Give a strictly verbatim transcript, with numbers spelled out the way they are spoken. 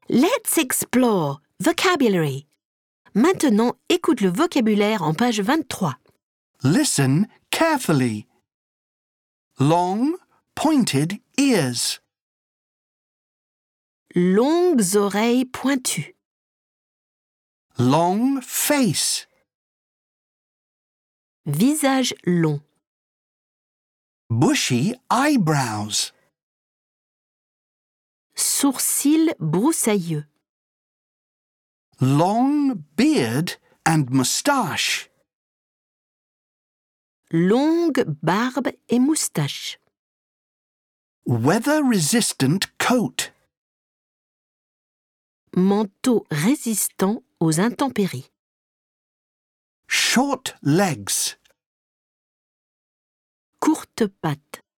Let's explore vocabulary. Maintenant, écoute le vocabulaire en page vingt-trois. Listen carefully. Long, pointed ears. Longues oreilles pointues. Long face. Visage long. Bushy eyebrows. Sourcils broussailleux. Long beard and moustache. Longue barbe et moustache. Weather-resistant coat. Manteau résistant aux intempéries. Short legs. Courtes pattes.